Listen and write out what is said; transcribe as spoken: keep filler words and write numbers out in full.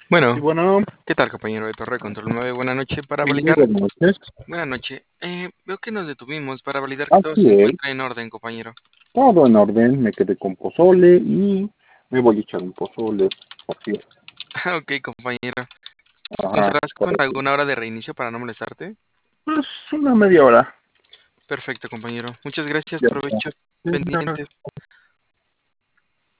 Bueno, Y bueno, ¿qué tal, compañero de Torre Control nueve? Buena noche para sí, muy validar. buenas noches. Buena noche. Eh, veo que nos detuvimos para validar que todo Así se es, encuentra en orden, compañero. todo en orden, me quedé con pozole y me voy a echar un pozole, por cierto. Ah, ok, compañero. Ajá, ¿Contarás con correcto. alguna hora de reinicio para no molestarte? Pues una media hora. Perfecto, compañero. Muchas gracias. Ya está. Provecho. Sí, ya, Pendiente.